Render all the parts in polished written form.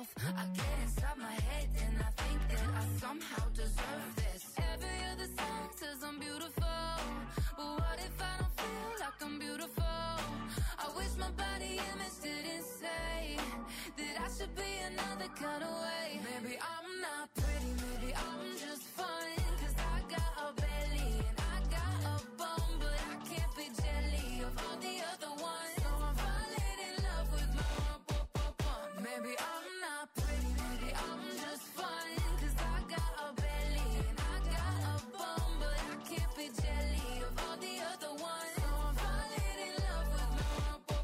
off. I get inside my head and I think that I somehow deserve this. Every other song says I'm beautiful, but what if I don't feel like I'm beautiful? I wish my body image didn't say that I should be another kind of way. Maybe I'm not pretty, maybe I'm just fine, 'cause I got a belly and I got a bum, but I can't be jelly of all the other ones. So I'm falling in love with my bum. Maybe I'm not pretty, maybe I'm just fine, 'cause I got a belly and I got a bum, but I can't be jelly of all the other ones. So I'm falling in love with my bum.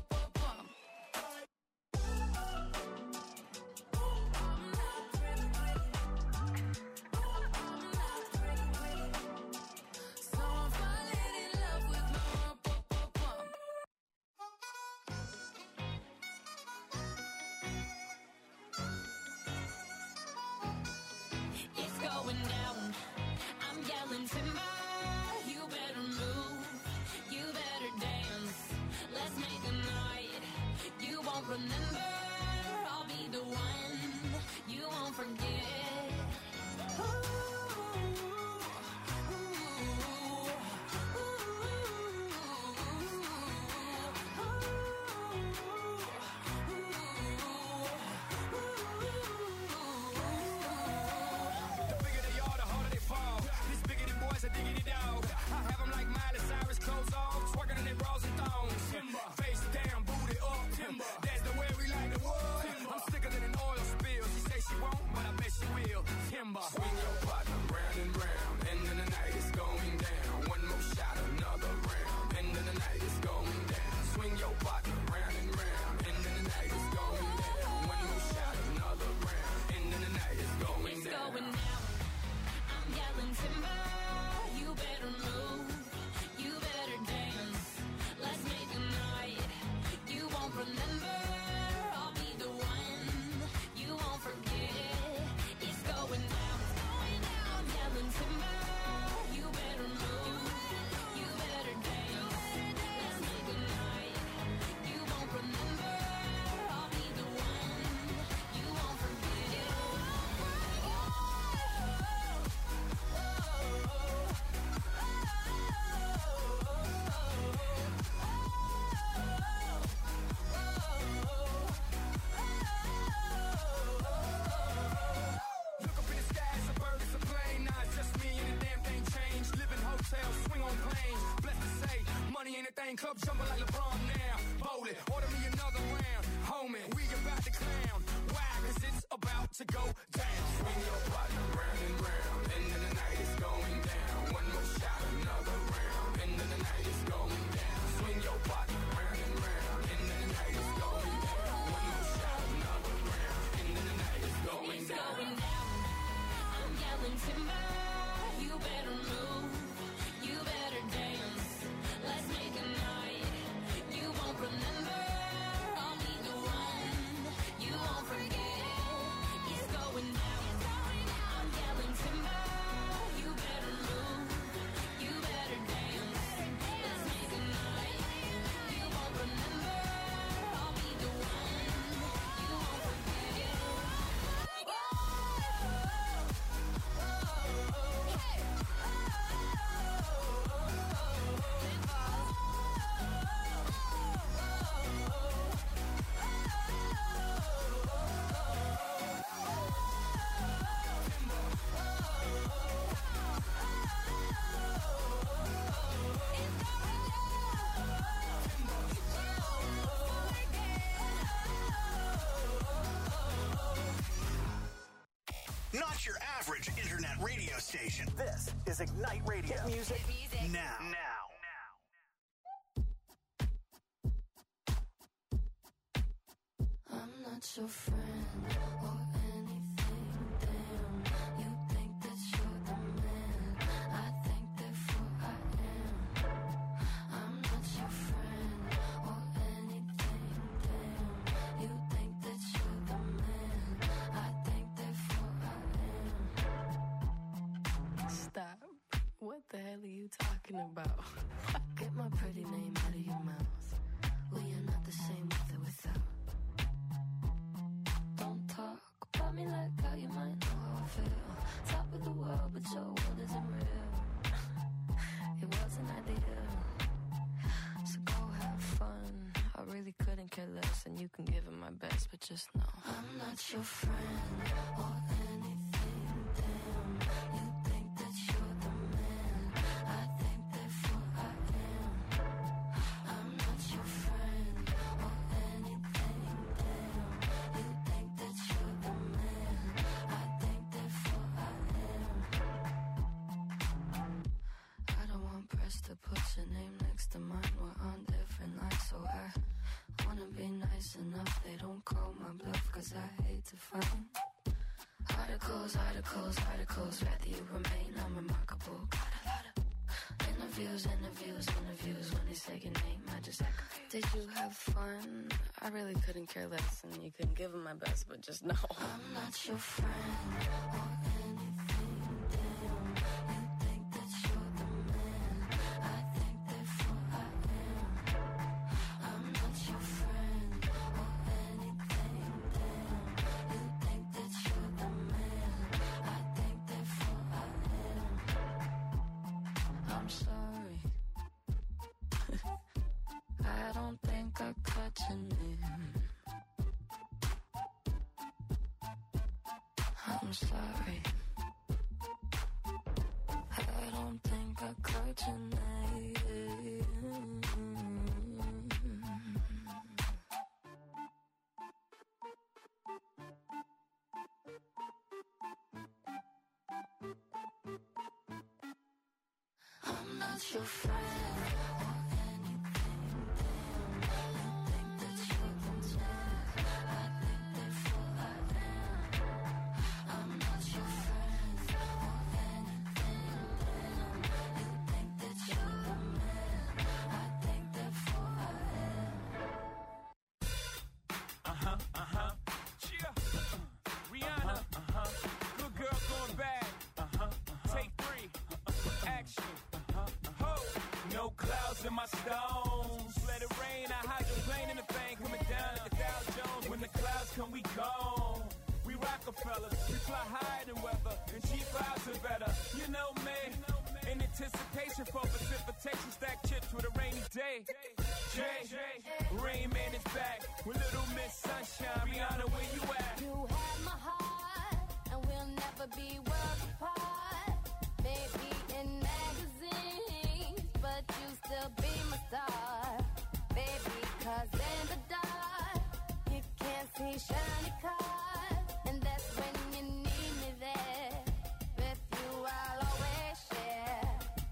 Going down, I'm yelling timber, you better move, you better dance, let's make a night, you won't remember, I'll be the one, you won't forget. Ooh, ooh, ooh, a diggity dog. I have them like Miley Cyrus, clothes off, twerking in their bras and thongs. Timber. Face down, booty up. Timber. That's the way we like the wood. I'm sicker than an oil spill. She say she won't, but I bet she will. Timber. Swing your partner round and round, and then the night is going down. One more shot, another round, and then the night is going down. Swing your partner round and round, and then the night is going down. One more shot, another round, and then the night is going down. It's going down. I'm yelling timber. You better move, you better dance, let's make a night, you won't remember, I'll be the one, you won't forget, it's going down, I'm yelling timber, you better move, you better dance, let's make a night, you won't remember, I'll be the one, you won't forget. Swing on planes, blessed to say, money ain't a thing, club jumping like LeBron now, bowl it, order me another round, homie, we about to clown, why, 'cause it's about to go down, swing your partner round and round, and then the night is going down, one more shot, another round, and then the night is going down, swing your partner round and round, and then the night is going down, one more shot, another round, and then the night is going down. It's going down, I'm yelling timber, you better move, you better dance, let's make a night, you won't remember, I'll be the one, you won't forget, it's going down, I'm yelling timber, you better move, you better dance, let's make a night, you won't remember, I'll be the one, you won't forget. Not your average internet radio station. This is Ignite Radio. Hit music. Now. I'm not your friend or anything, damn. You think that you're the man, I think therefore I am. I'm not your friend or anything, damn. You think that you're the man, I think therefore I am. Stop. What the hell are you talking about? Get my pretty name out of your mouth. We are not the same with or without. Don't talk less, and you can give it my best, but just know I'm not your friend or anything. Damn, you think that you're the man. I think therefore I am. I'm not your friend or anything. Damn, you think that you're the man. I think therefore I am. I don't want press to put your name next to mine. We're on different lines, so I wanna be nice enough. They don't call my bluff, cause I hate to find articles, rather you remain unremarkable. Got a lot of interviews. When they say your name, I just aggravate. Did you have fun? I really couldn't care less, and you can give them my best, but just know I'm not your friend or anything. Damn, you think that you're the man. I think therefore I am. I'm not your friend or anything. Damn, you think that you're the man. I think therefore I am. I'm sorry. I don't think I cut your name. I'm sorry. I don't think I cut your name. I'm not your friend or anything. Damn, you think that you're the man. I think therefore I am. I'm not your friend or anything. Damn, you think that you're the man. I think therefore I am. Yeah. Rihanna. Good girl going bad. Take 3. Action. Ho. No clouds in my stones. Let it rain. I hydroplane in the thing coming down like the Dow Jones. When the clouds come, we gone. We Rockefellers. We fly higher than weather. And cheap vibes are better. You know me. In anticipation for precipitation. Stack chips with a rainy day. Jay. Rain Man is back. With Little Miss Sunshine. Rihanna, where you at? You have my heart, and we'll never be worlds apart. Maybe in magazines, but you still be my star. Baby, 'cause in the dark, you can't see shiny cars. And that's when you need me there. With you, I'll always share.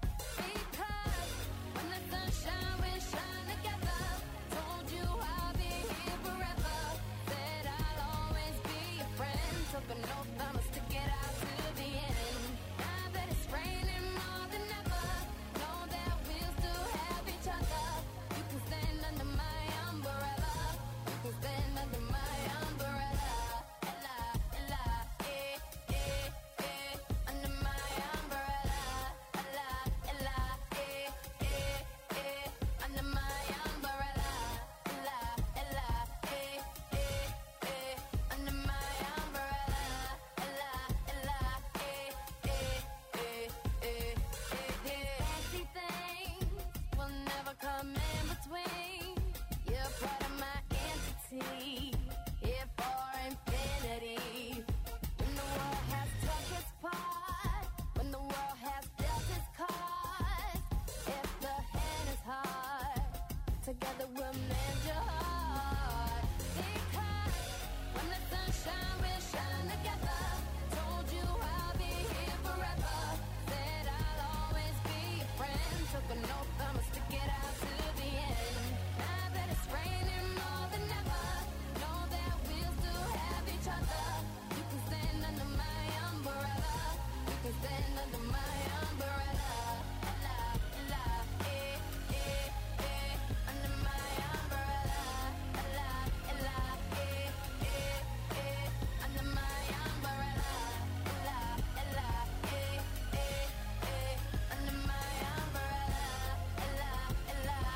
Because when the sunshine will shine together, told you I'll be here forever. Said I'll always be your friend. Took an oath, I'ma stick it out to the end. Now that it's raining more than ever, know that we'll still have each other. You can stand under my umbrella. You can stand under my umbrella. Ella, Ella, eh, eh, eh. Under my umbrella. Ella, Ella, eh, eh, eh. Under my umbrella. Ella, Ella, eh, eh, eh. Under my umbrella. Ella, Ella, eh, eh, eh, eh, eh. Fancy things will never come in between. You're part of my entity, here for infinity. When the world has took its part, when the world has dealt its cards, if the hand is hard, together we'll mend your heart. Because when the sunshine will shine together, told you I'll be here forever. Said I'll always be your friend. Took an oath, I'ma stick it out to the end. Now that it's raining more than ever, know that we'll still have each other. You can stand under my umbrella. You can stand under my umbrella. Ella, Ella, eh, eh, eh. Under my umbrella. Ella, Ella, eh, eh, eh. Under my umbrella. Ella, Ella, eh, eh, eh. Under my umbrella. Ella, Ella,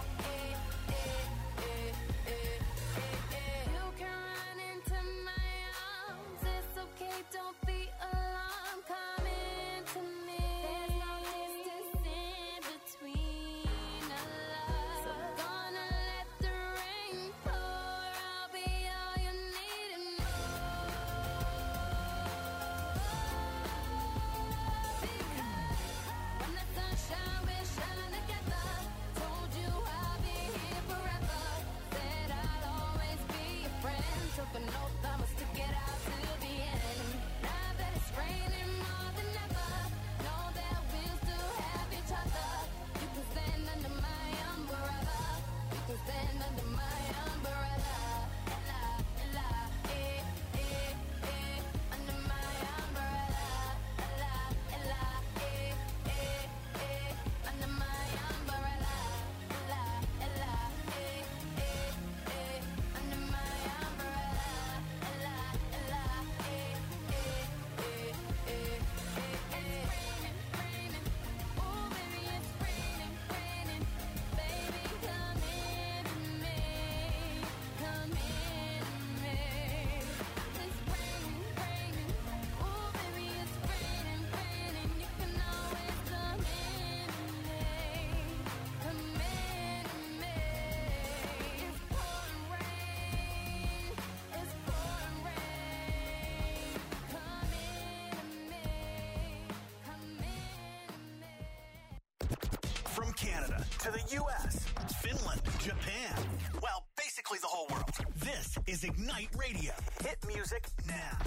to the U.S., Finland, Japan. Well, basically the whole world. This is Ignite Radio. Hit music now.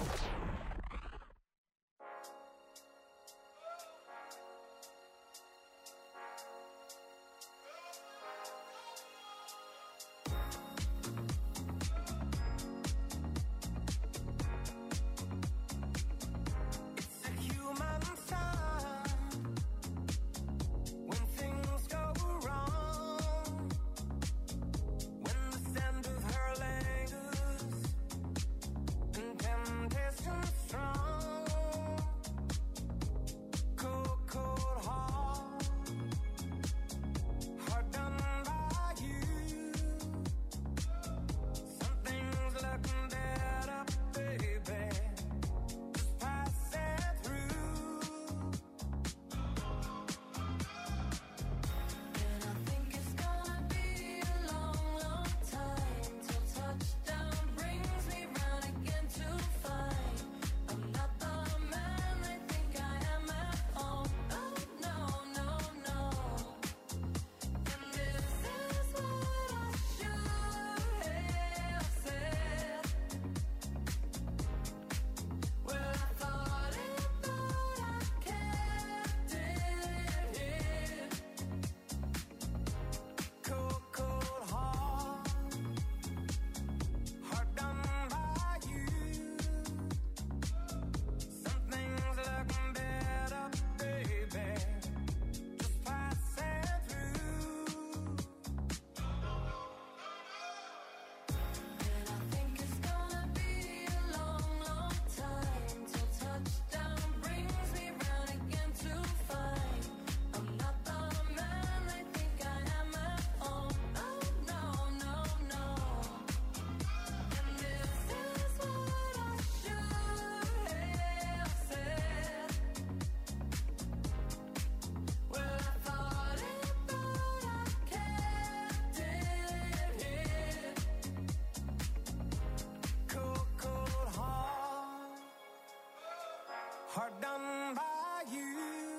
Hard done by you.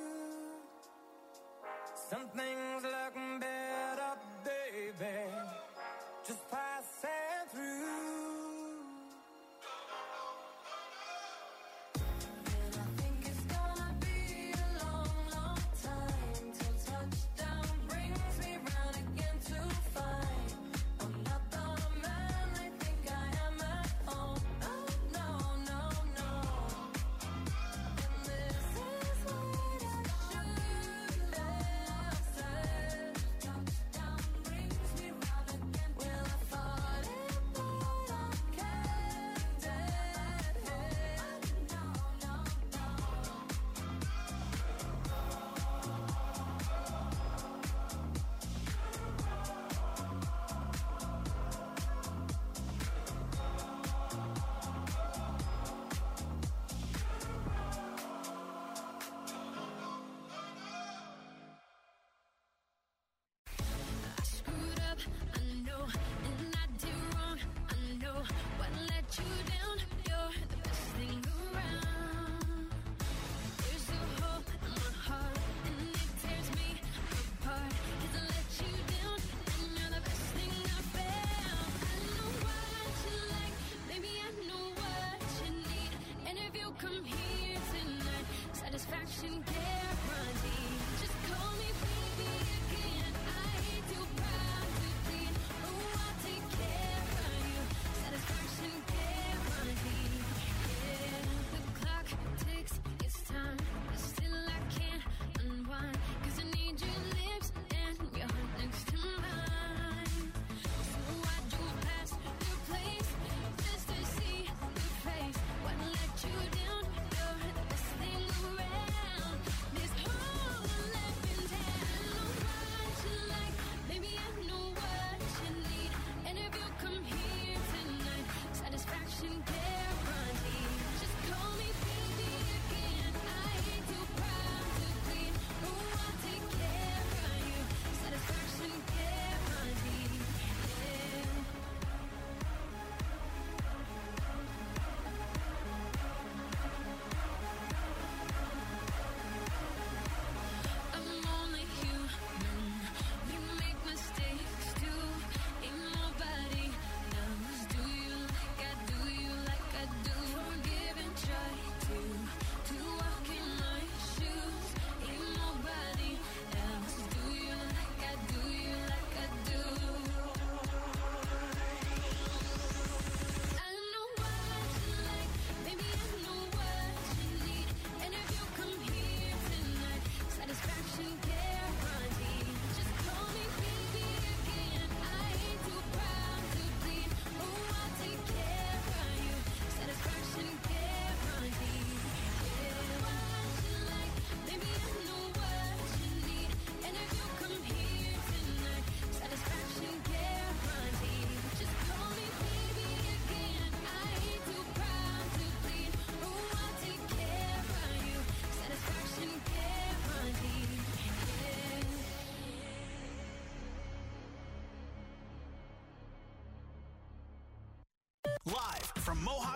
Some things look better, baby, just passing through. And I think it's gonna be a long, long time till touchdown brings me round again to find I'm not the man they think I am at home. Oh, no, no, no. And this is what I should have said.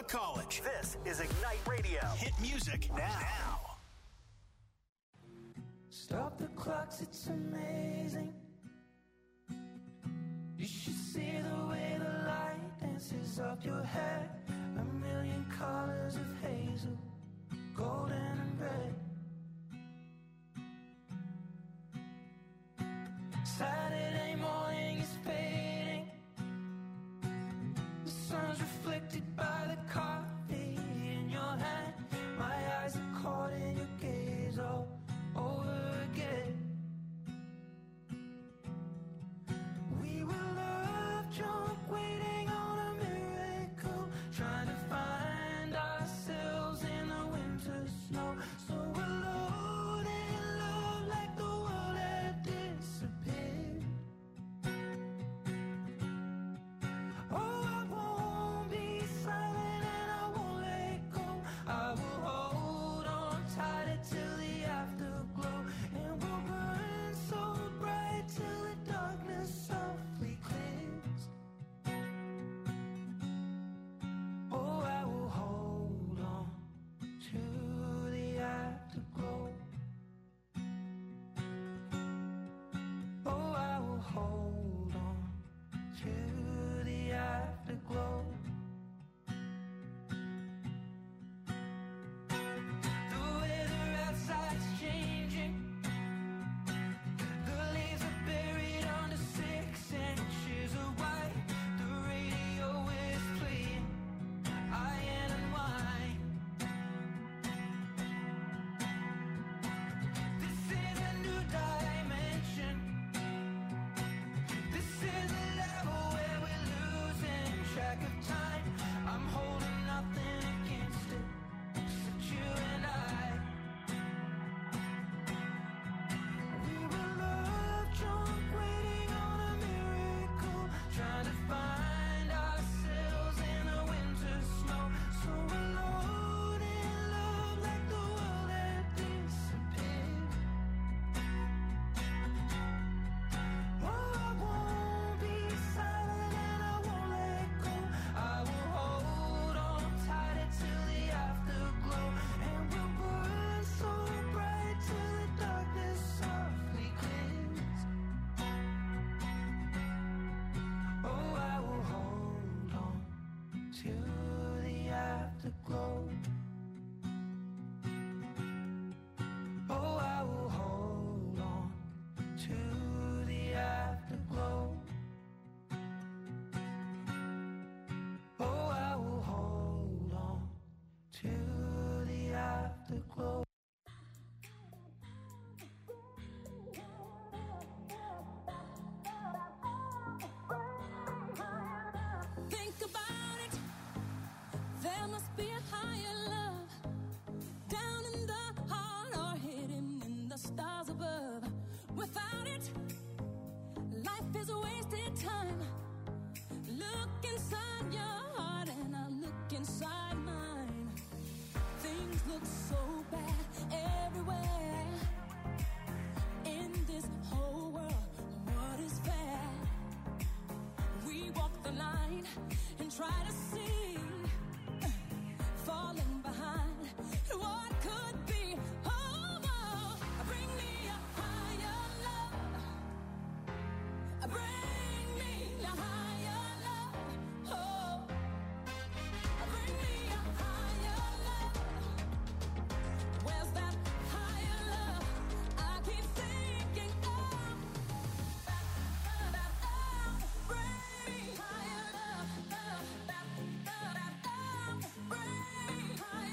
college. This is Ignite Radio. Hit music now. Stop the clocks, it's amazing. You should see the way the light dances up your hair. A million colors of hazel, golden and red. Saturday morning is fading. The sun's reflected by the coffee in your hand. My eyes are caught in your gaze all over again. We were love drunk, waiting on a miracle, trying to find ourselves in the winter snow. So alone in love, like the world had disappeared. Oh, I won't be silent and I won't let go. I will hold on tighter till the afterglow, and we'll burn so bright till the darkness softly clears. Oh, I will hold on to the afterglow. Oh, I will hold on to the afterglow. The weather outside's changing. The leaves are buried under 6 inches of white. The radio is playing Iron and Wine. This is a new dimension. This is a level where we're losing track of time. I'm holding nothing against it, except you and I. We were love drunk, waiting on a miracle, trying to find ourselves in the winter snow. So alone in love, like the world had disappeared. Oh, I won't be silent and I won't let go. I will hold on tighter till the afterglow, and we'll burn so bright till the darkness softly clears. Oh, I will hold on to the afterglow. Oh, I will hold on to the afterglow. Oh, I will hold on to the afterglow. Think about it. There must be a higher love down in the heart or hidden in the stars above. Without it, life is a wasted time. Look inside your heart and I look inside mine. Things look so bad everywhere. In this whole world, what is fair? We walk the line and try to see, falling behind what could be. Oh, oh, bring me a higher love. Bring me a higher love. Oh, bring me a higher love. Where's that higher love? I keep thinking of. Bring me higher love. Bring me higher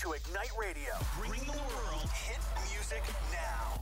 to Ignite Radio, bringing the world hit music now.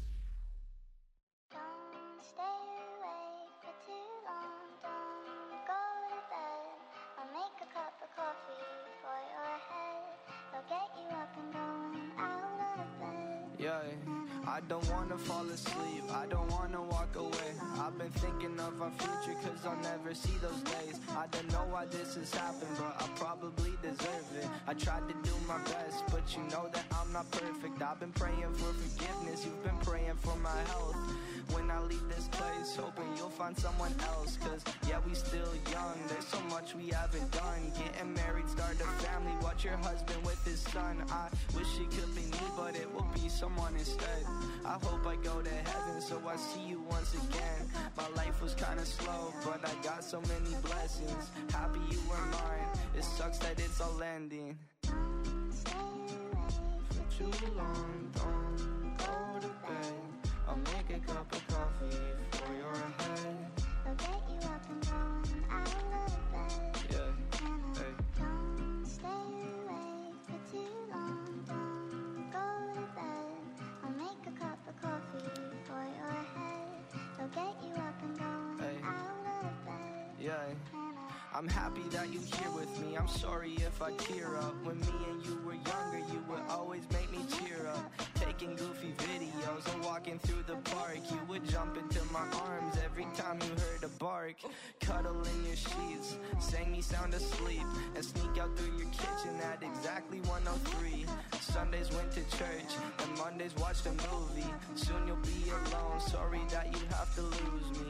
Don't stay awake for too long. Don't go to bed. I'll make a cup of coffee for your head. I'll get you up and going out of bed. Yeah, I don't wanna fall asleep, I don't wanna walk away. I've been thinking of our future cause I'll never see those days. I don't know why this has happened, but I probably deserve it. I tried to do my best, but you know that I'm not perfect. I've been praying for forgiveness, you've been praying for my health. When I leave this place, hoping you'll find someone else. Cause yeah, we still young, there's so much we haven't done. Getting married, start a family, watch your husband with his son. I wish it could be me, but it will be someone instead. I hope I go to heaven, so I see you once again. My life was kinda slow, but I got so many blessings. Happy you were mine, it sucks that it's all ending. For too long, don't go to bed. I'll make a cup of coffee for your head. I'll get you up and going out of bed. Yeah, hey. Don't stay awake for too long. Don't go to bed. I'll make a cup of coffee for your head. I'll get you up and going Hey. out of bed. Yeah. I'm happy that you're here with me. I'm sorry if I tear up. When me and you were younger, you would always make me cheer up. Taking goofy videos and walking through the park. You would jump into my arms every time you heard a bark. Cuddle in your sheets, sang me sound asleep, and sneak out through your kitchen at exactly 1:03. Sundays went to church, and Mondays watched a movie. Soon you'll be alone, sorry that you have to lose me.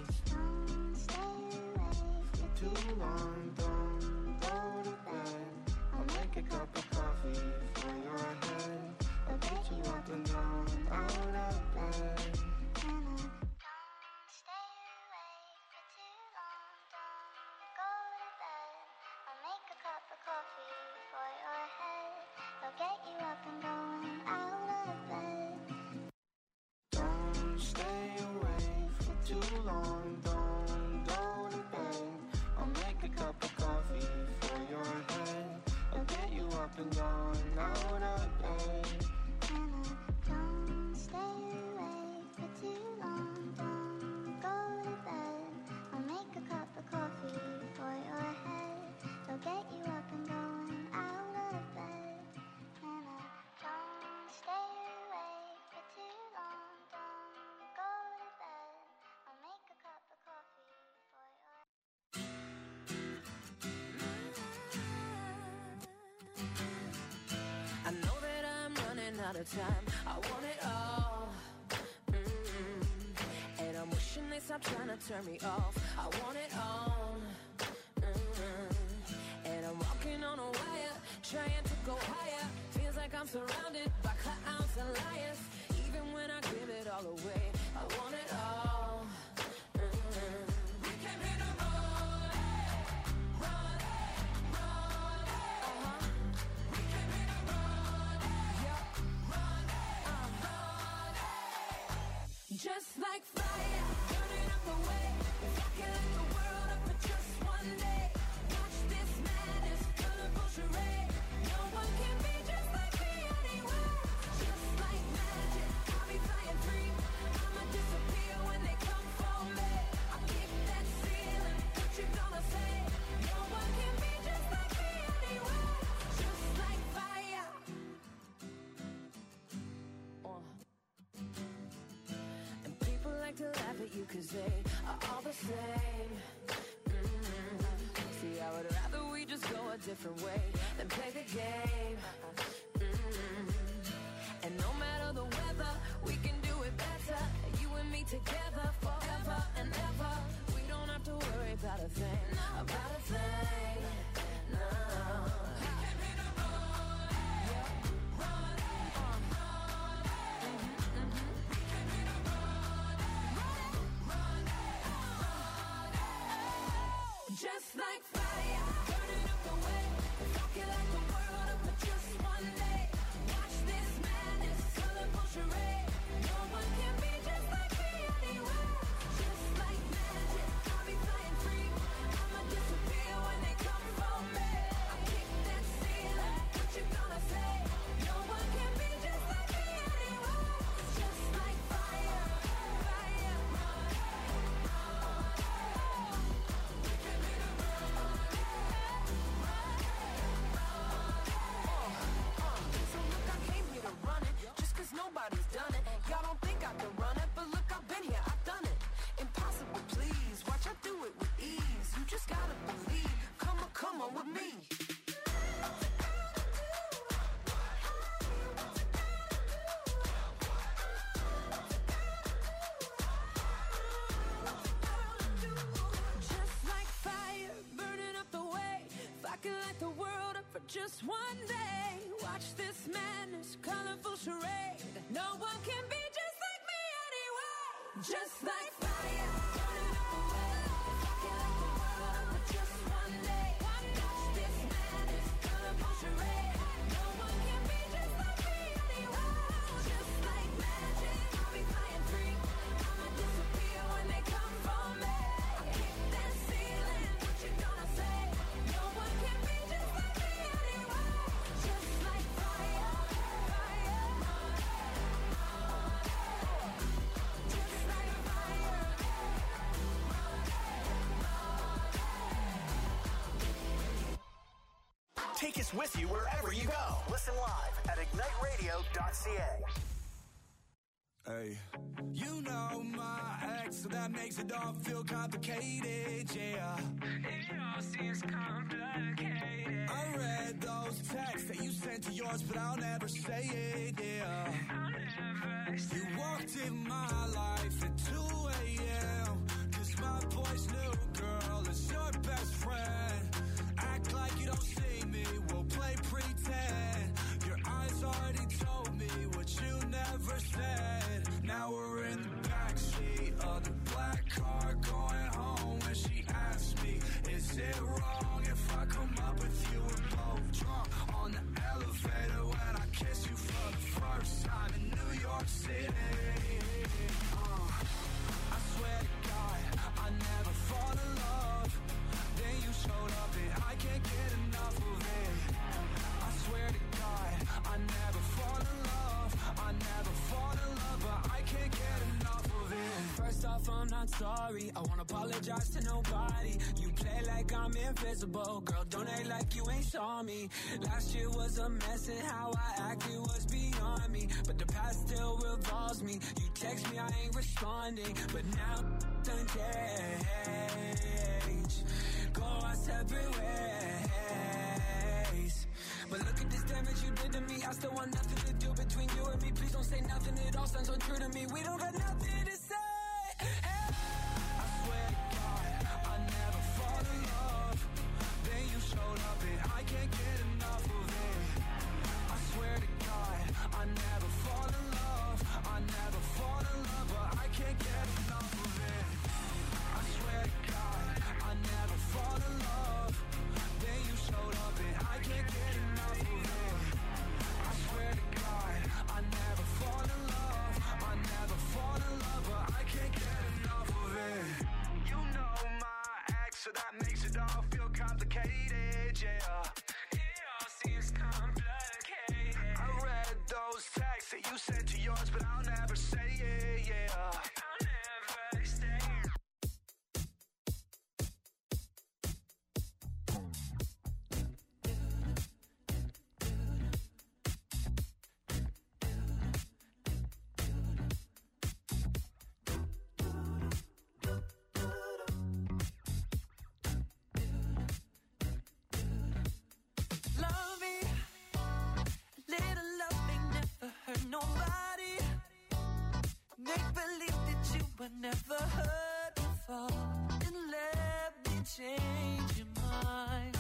Too long, don't go to bed. I'll make a cup of coffee for your head. I'll get you up and down, out of bed. Don't stay awake for too long. Don't go to bed. I'll make a cup of coffee for your head. I'll get you up and going out of bed. Don't stay awake for too long, don't go to bed. I'll make a cup of coffee for your head. I'll get you up and down, out of bed. Don't stay awake for too long. Don't go to bed. I'll make a cup of coffee for your head. I'll get you up and going out of bed. Don't stay awake for too long. Don't go to bed. I'll make a cup of coffee for your I know that I'm running out of time. I want it all. And I'm wishing they stop trying to turn me off. I want it all. And I'm walking on a wire, trying to go higher. Feels like I'm surrounded by clowns and liars. Even when I give it all away, I want it all. We came here to run, run, run. We came here to run, run, run. Just like fire, burning up the way. If I can light the world up for just one day. Watch this madness, colorful charade. No one can be just like me anywhere. Just like magic, I'll be flying free. I'ma disappear when they come for me. I'll keep that ceiling, what you gonna say? No one can be just like me anywhere. Just like fire. And people like to laugh at you cause they are all the same. See, I would rather we just go a different way than play the game. And no matter the weather, we can do it better. You and me together forever and ever. We don't have to worry about a thing, about a thing. No. We came here to run, run, We came here to run, run, just like fire, burning up the way. If I can light the world up for just one day. Watch this madness, colorful charade. No one can be just like me anywhere. just one day. Watch this madness, colorful charade. No one can be just like me anyway. Just like fire, burning up away. Rocking like the world, but just one day. Watch this madness, colorful charade. No one can be just like me anyway. Just like magic, I'll be flying free. I'ma disappear when they come for me. I kick that ceiling, what you gonna say? No one can be just like me anyway. Just like fire, fire. Just like fire. Take us with you wherever you go. Listen live at igniteradio.ca. Hey, you know my ex, so that makes it all feel complicated, yeah. It all seems complicated. I read those texts that you sent to yours, but I'll never say it, yeah. I'll never say you walked in my life at 2 a.m. Cause my boy's new girl is your best friend. Act like you don't see me, we'll play pretend. Your eyes already told me what you never said. Now we're in the backseat of the black car going home. When she asked me, is it wrong if I come up with you? We're both drunk on the elevator when I kiss you for the first time in New York City. I swear to God, I never fall in love. Then you showed up and I can't get enough of it. I swear to God, I never fall in love. I never fall in love, but I can't get enough of it. First off, I'm not sorry. I won't apologize to nobody. You play like I'm invisible. Girl, don't act like you ain't saw me. Last year was a mess and how I acted was beyond me. But the past still revolves me. You text me, I ain't responding. But now done change. Go our separate ways. But look at this damage you did to me. I still want nothing to do between you and me. Please don't say nothing, it all sounds untrue to me. We don't got nothing to say. Hey. I swear to God, I never fall in love. Then you showed up and I can't get enough of it. I swear to God, I never fall in love. I never fall in love, but I can't get enough of it. I swear to God, I never fall in love. Then you showed up and I can't get enough of it. I swear to God, I never fall in love. I never fall in love, but I can't get enough of it. You know my ex, so that makes it all feel complicated, yeah. It all seems complicated. I read those texts that you sent to yours, but I'll never say it, yeah. I'll never say it. Love me, little loving never hurt nobody. Make believe that you were never hurt before, and let me change your mind.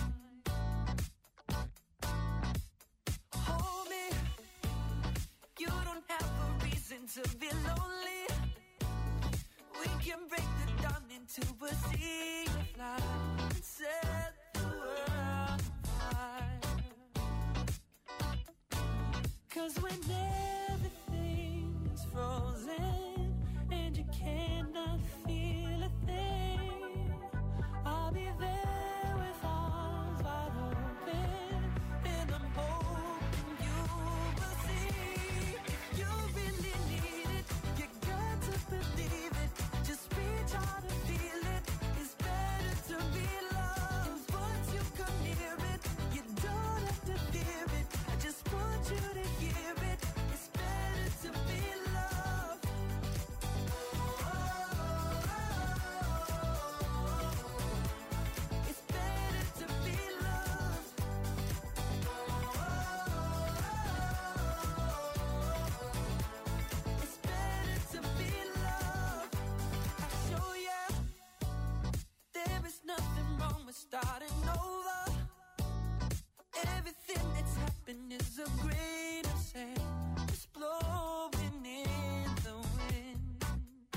Hold me, you don't have a reason to be lonely. We can break the dawn into a sea of light and set the world on fire. 'Cause when everything is frozen and you cannot feel a thing, I'll be there with arms wide open, and I'm hoping you will see. If you really need it, you got to believe it. Just reach out and feel it. It's better to be loved once you come near it. You don't have to fear it. I just want you to hear it. It's a grain of sand just blowing in the wind.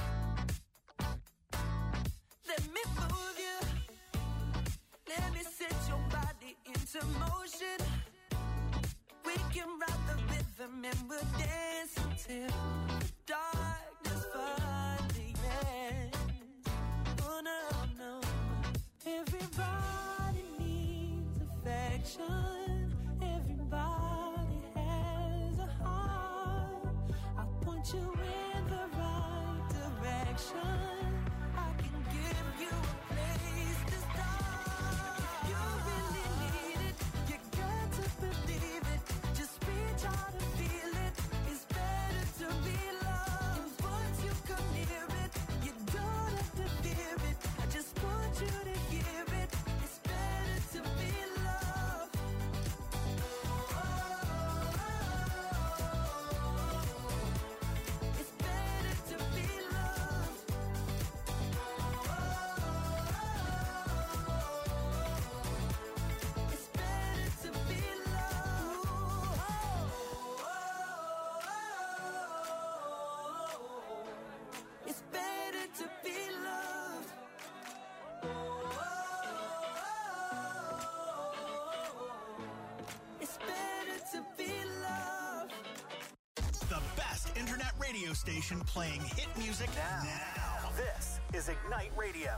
Let me move you, let me set your body into motion. We can ride the rhythm and we'll dance until the darkness finally ends. Oh no, no. Everybody needs affection. Everybody has a heart. I'll point you in the right direction. I can give you a place to start. You really need it. You got to believe it. Just reach out and feel it. It's better to be loved. Once you come near it, you don't have to fear it. I just want you to hear it. It's better to be loved. It's better to be loved. It's better to be loved. It's better to be loved. It's better to be loved. The best internet radio station playing hit music now. This is Ignite Radio.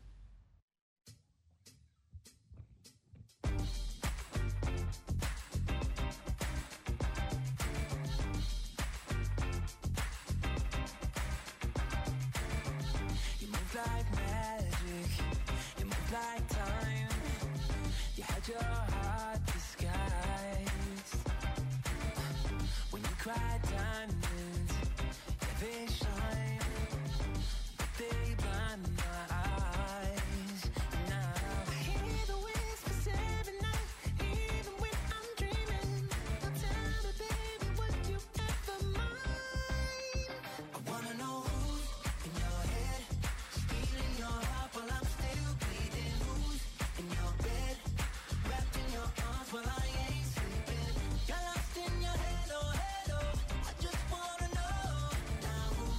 You move like magic, you move like time. You had your heart disguised. When you cry diamonds, yeah, they shine, but they blind my eyes. Now I hear the whispers every night, even when I'm dreaming. Now tell me, baby, would you ever mind? I wanna know who's in your head, stealing your heart while I'm still bleeding. Who's in your bed, wrapped in your arms while I ain't sleeping. You're lost in your head, oh, I just wanna know now who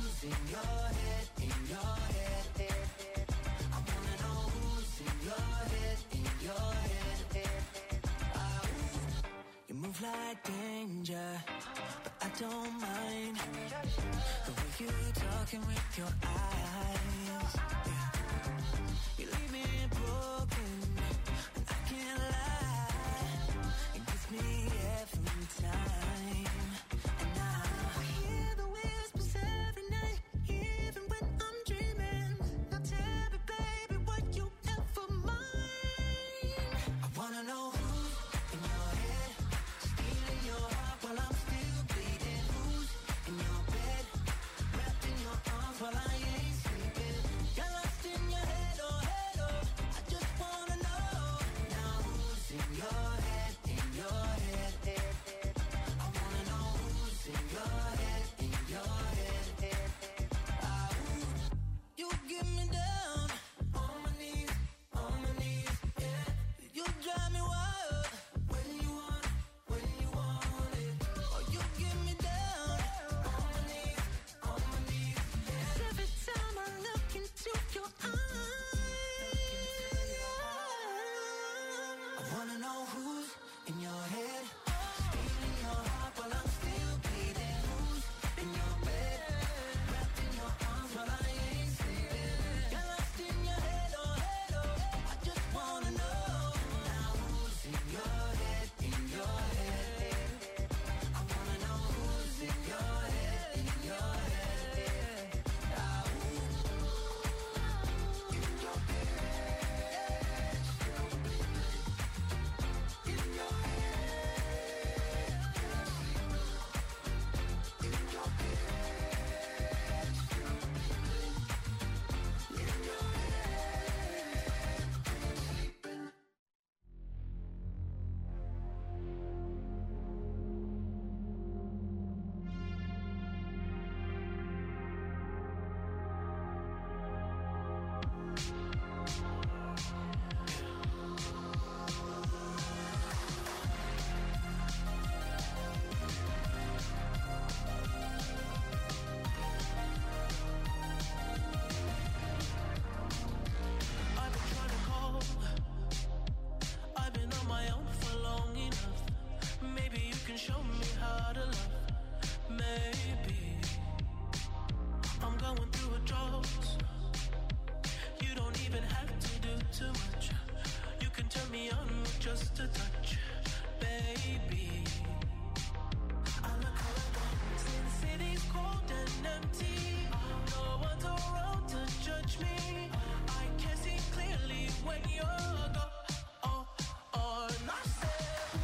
even have to do too much. You can turn me on with just a touch, baby. I look around since city's cold and empty. No one's around to judge me. I can see clearly when you're gone. And I said,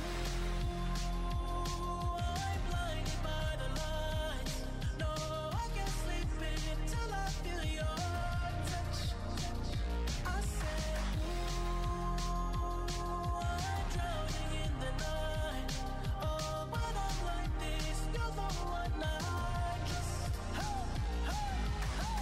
ooh, I'm blinded by the lights. No, I can't sleep until I feel your touch. I said, ooh, I'm drowning in the night. Oh, when I'm like this, you're the one I trust. Hey, hey, hey.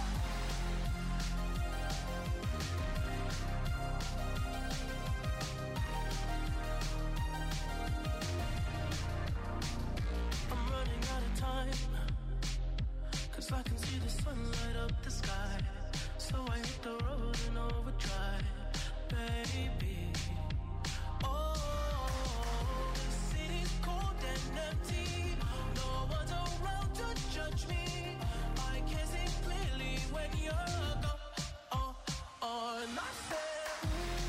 I'm running out of time, 'cause I can see the sun light up the sky. So I hit the road in overdrive, baby. Oh, the city's cold and empty. No one's around to judge me. I can see clearly when you're gone. And I said,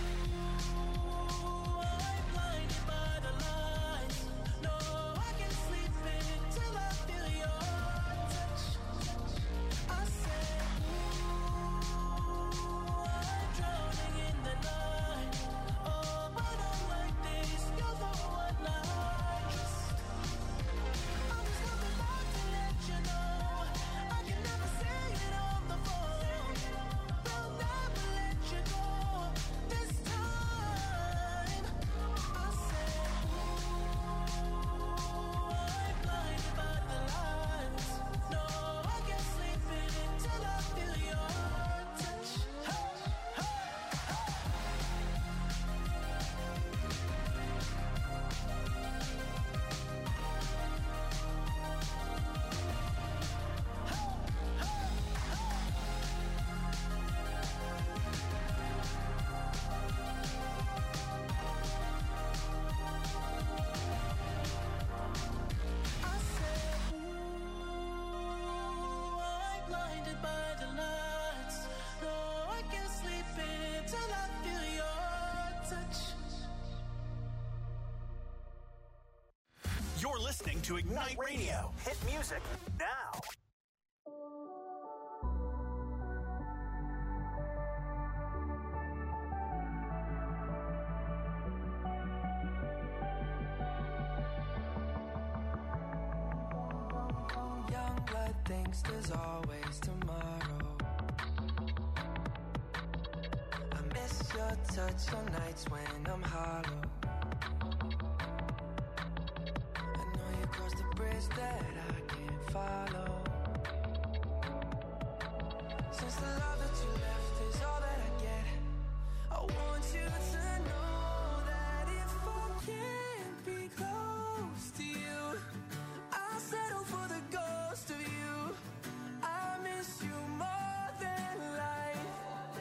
ooh, I'm blinded by the lights. No, I can't sleep until I feel your touch. I said, ooh, I'm drowning in the night. Oh, when I'm like this, you're the one I trust. I'm just coming back to let you know I can never say it on the phone. Will never let you go this time. I said, ooh, I'm blinded by the lights. No, I can't sleep until I feel your touch. Hey, hey, hey. I said, ooh, I'm blinded by the lights. No, I can't sleep until I feel your touch. You're listening to Ignite Radio. Hit music now. Young blood thinks there's always tomorrow. I miss your touch on nights when I'm hollow. I know you crossed the bridge that I can't follow. Since the love that you left is all that I get, I want you to know that if I can't be close to you, I'll settle for the ghost of you. I miss you more than life.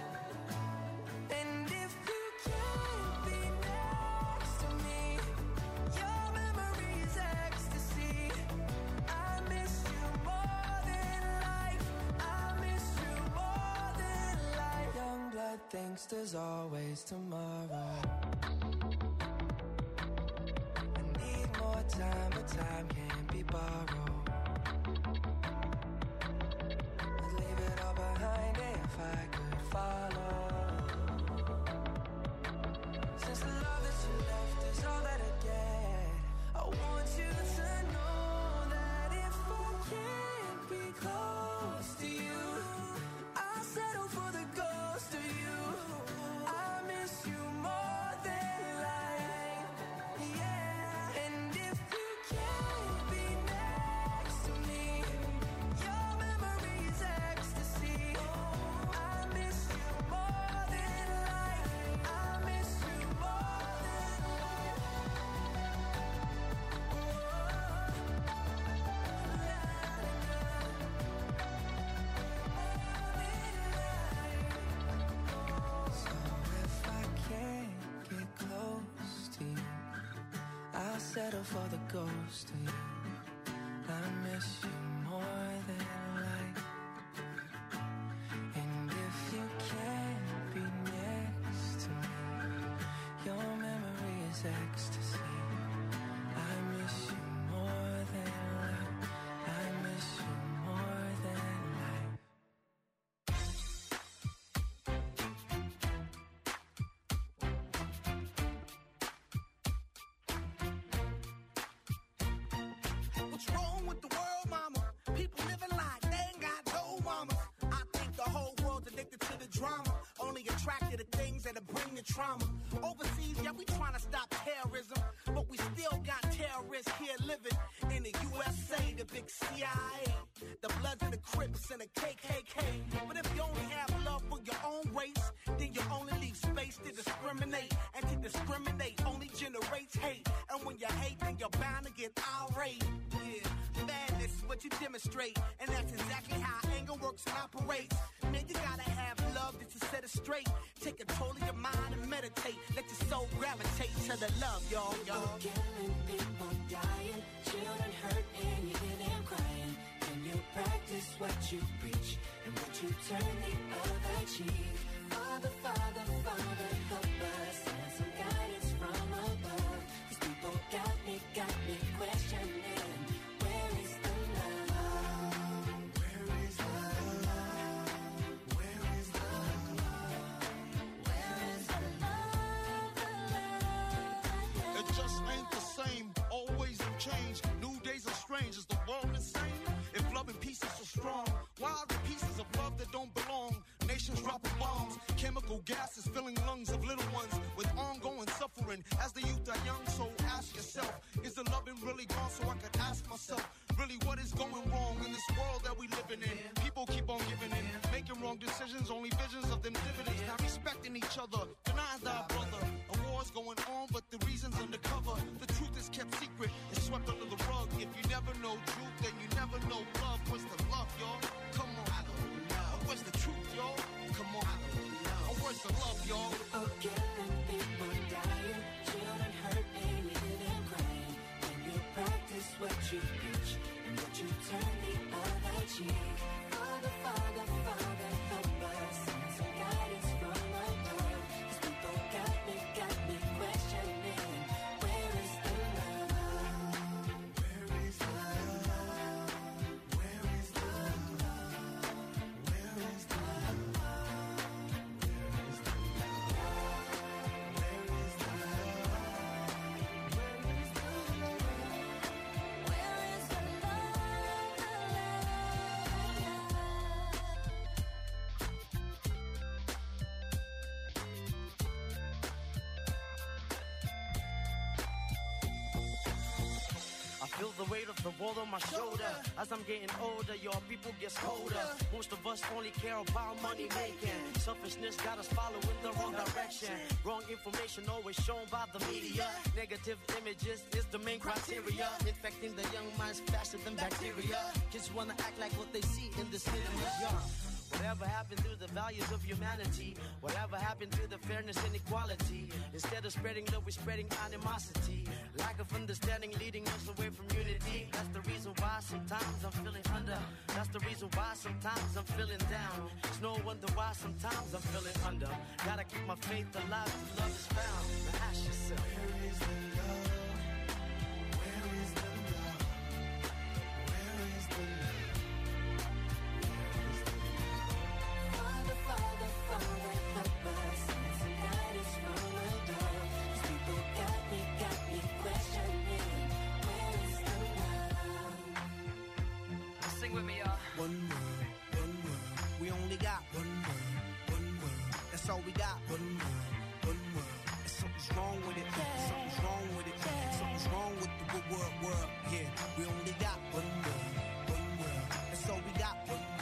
And if you can't be next to me, your memory's ecstasy. I miss you more than life. I miss you more than life. Young blood thinks there's always tomorrow. I need more time, but time can't be borrowed. I'd leave it all behind if I could follow. Since the love that you left is all that I get, I want you to know that if I can't be close to you, I'll settle for the ghost of you. I miss you more than life. Yeah. And if you can't be next to me, your memory's ecstasy. I miss you more than life. I miss you more than life. So if I can't get close to you, I'll settle for the ghost of you. I miss you more than life. And if you can't be ecstasy. I miss you more than life. I miss you more than life. What's wrong with the world, mama? People living like they ain't got no mama. I think the whole world's addicted to the drama, only attracted to things that'll bring the trauma. Overseas, yeah, we trying to stop terrorism, but we still got terrorists here living in the USA, the big CIA, the Bloods and the Crips and the KKK. But if you only have love for your own race, then you only leave space to discriminate, and to discriminate only generates hate. And when you hate, then you're bound to get irate. Yeah, madness is what you demonstrate, and that's exactly how anger works and operates. Man, you gotta have love just to set it straight. Take control of your mind and meditate. Let your soul gravitate to the love, y'all. People killing, people dying, children hurt and you hear them crying. Can you practice what you preach, and would you turn the other cheek? Father, Father, Father, help us. Send some guidance from above. These people got me questioning. Where is the love? Where is the love? Where is the love? Where is the love? It just ain't the same. Always in change. New days are strange. Is the world insane? If love and peace is so strong, why are the pieces of love that don't belong? Nations dropping bombs, chemical gases filling lungs of little ones with ongoing suffering as the youth are young. So ask yourself, is the loving really gone? So I could ask myself, really what is going wrong in this world that we living in? People keep on giving in, making wrong decisions, only visions of them dividends. Not respecting each other, denying thy brother. A war's going on, but the reason's undercover. The truth is kept secret and swept under the rug. If you never know truth, then you never know love. Where's the love, y'all? Come on, I don't know. Where's the truth, y'all? Come on, I don't know. Where's the love, y'all? People killing, people dying, children hurt and you hear them crying. Can you practice what you preach, and would you turn the other cheek? Father, Father, Father, help us. Send some guidance from above. These people got me questioning. Where is the love? Where is the love? Where is the love? Where is the love? Where is the love? Where is the love? Where is the I feel the weight of the world on my shoulder. As I'm getting older, your people get colder. Most of us only care about money making. Selfishness got us following the wrong direction. Wrong information always shown by the media. Negative images is the main criteria. Infecting the young minds faster than bacteria. Kids wanna act like what they see in the cinema. Yeah. Whatever happened to the values of humanity? Whatever happened to the fairness and equality? Instead of spreading love, we're spreading animosity. Lack of understanding leading us away from unity. That's the reason why sometimes I'm feeling under. That's the reason why sometimes I'm feeling down. It's no wonder why sometimes I'm feeling under. Gotta keep my faith alive till love is found. Now ask yourself, Where is the love? Where is the love? Where is the love? Father, Father, Father, help us. Send some guidance from above. These people got me questioning. Where is the love? sing with me, y'all. One word, one word. We only got one word, one word. That's all we got. One word, one word. And something's wrong with it. Something's wrong with it. Something's wrong with the world. Yeah, we only got one word, one word. That's all we got. One word.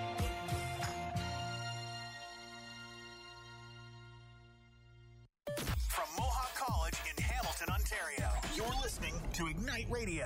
From Mohawk College in Hamilton, Ontario, you're listening to Ignite Radio.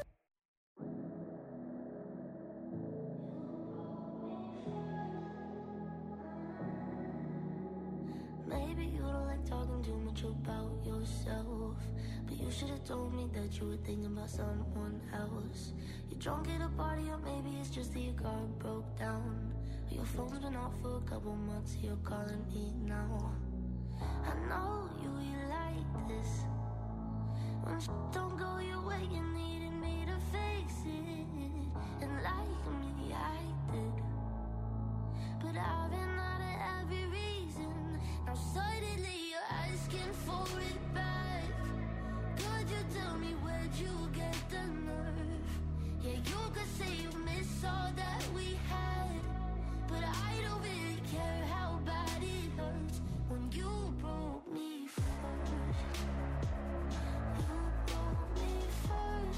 Maybe you don't like talking too much about yourself, but you should have told me that you were thinking about someone else. You're drunk at a party, or maybe it's just that your car broke down. Or your phone's been off for a couple months, you're calling me now. I know you like this, shit don't go your way, you needed me to fix it. And like me, I did. But I've been out of every reason. Now suddenly you're asking for it back. Could you tell me where'd you get the nerve? Yeah, you could say you miss all that we had, but I don't really care how bad it hurts when you broke me first. You broke me first.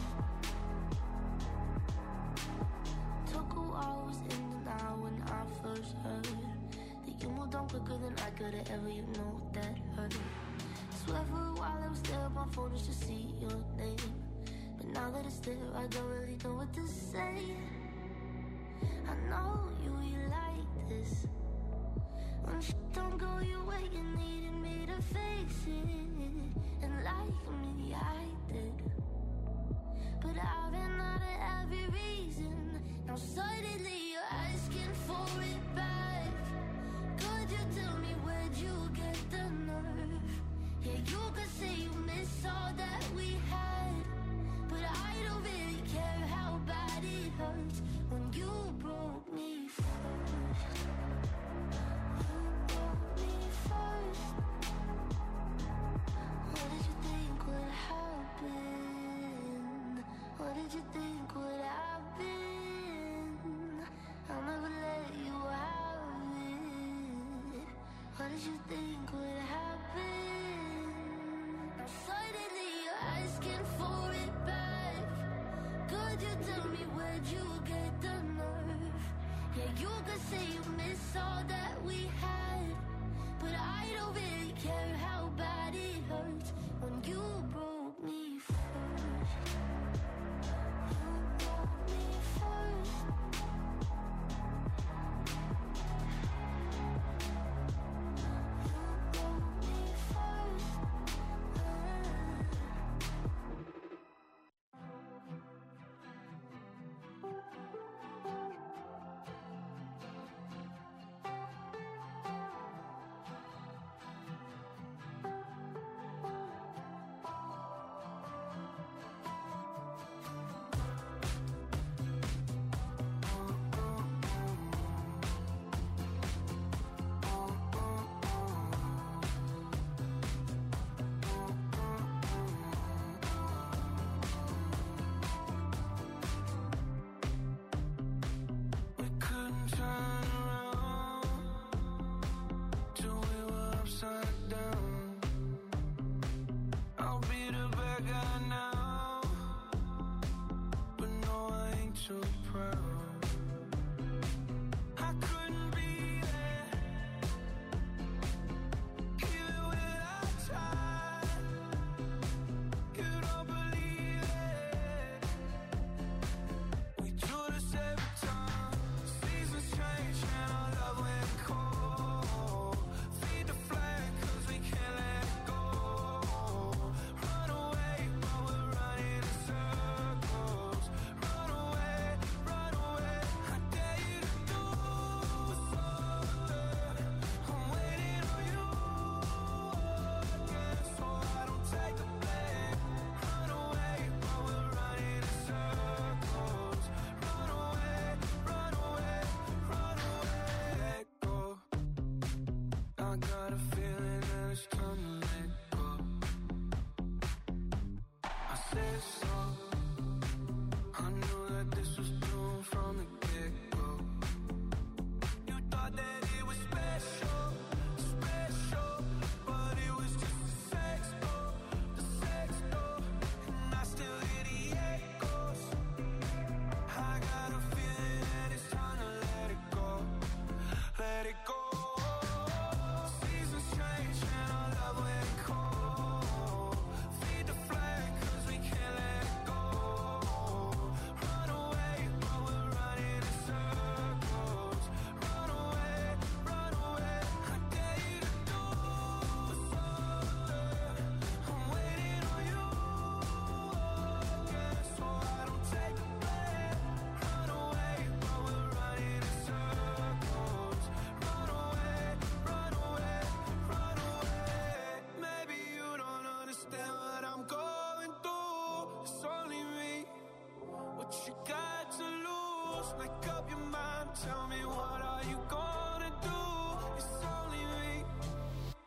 Took a while, was in denial when I first heard that you moved on quicker than I could've ever, you know that hurt. Swear for a while I was there on my phone just to see your name, but now that it's there I don't really know what to say. I know you like this. When shit don't go your way, you needed me to fix it. And like me, I did. But I've been out of every reason. Now suddenly you're asking for it back. Could you tell me where'd you get the nerve? Yeah, you could say you miss all that we had, but I don't really care how bad it hurts when you broke me first. You broke me first. What did you think would happen? What did you think would happen? I'll never let you have it. What did you think would happen? Now suddenly you're asking for it back. Could you tell me where'd you get the nerve? Yeah, you could say you miss all that we had, but I don't really care how bad it hurts when you broke me first. You broke me first. You broke me first.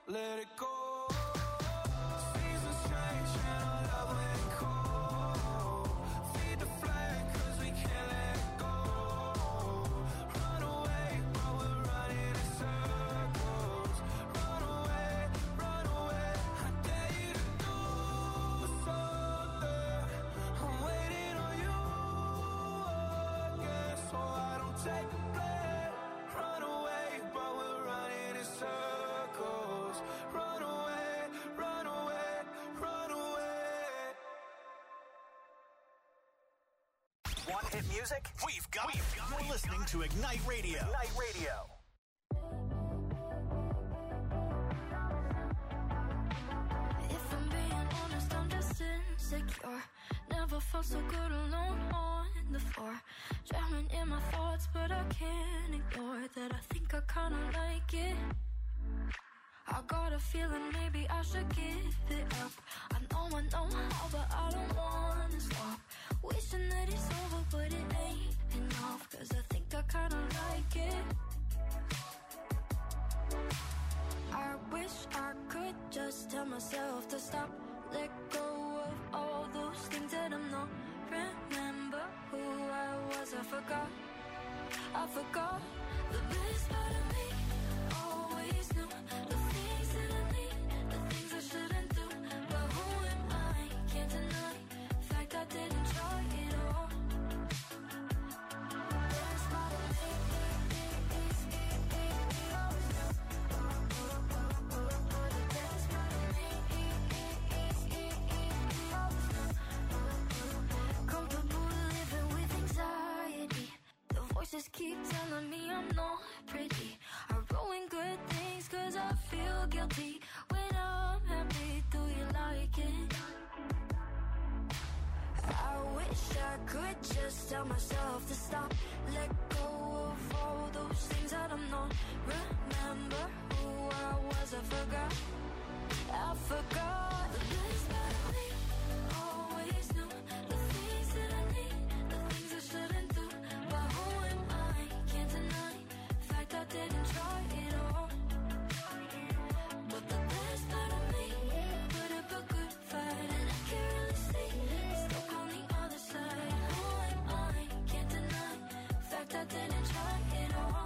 let it go. Seasons change and our love went cold. Feed the flame cause we can't let it go. Run away, but we're running in circles. Run away, I dare you to do something. I'm waiting on you again, so I don't take the blame. Run away, but we're running in circles. Run away, run away, run away. Want hit music? We've got it. You're listening to Ignite Radio. Ignite Radio. If I'm being honest, I'm just insecure. Never felt so good alone on the floor. Drowning in my thoughts, but I can't ignore that I think I kinda like it. I got a feeling maybe I should give it up. I know how, but I don't wanna stop. Wishing that it's over, but it ain't enough. Cause I think I kinda like it. I wish I could just tell myself to stop. Let go of all those things that I'm not. Remember who I was, I forgot the best part of me. Always knew the things that I need, the things I shouldn't do. But who am I? Can't deny the fact I didn't try it all. The best part of me is comfortable living with anxiety. The voices keep telling me I'm not pretty. I ruin good things cause I feel guilty. When I'm happy, do you like it? I wish I could just tell myself to stop. Let go of all those things that I'm not. Remember who I was, I forgot the best part of me. Always knew the things that I need, the things I shouldn't do. But who am I? Can't deny the fact I didn't try it all. But the best part of me put up a good fight, and I can't really see stuck on the other side. Who am I? Can't deny the fact I didn't try it all.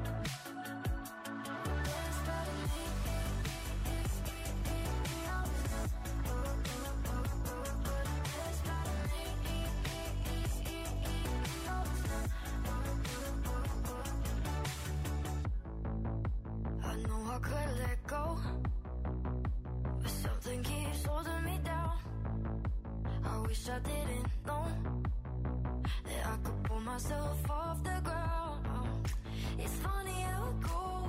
The best part of me is I know I could let go, but something keeps holding me down. I wish I didn't know that I could pull myself off the ground. It's funny how it goes.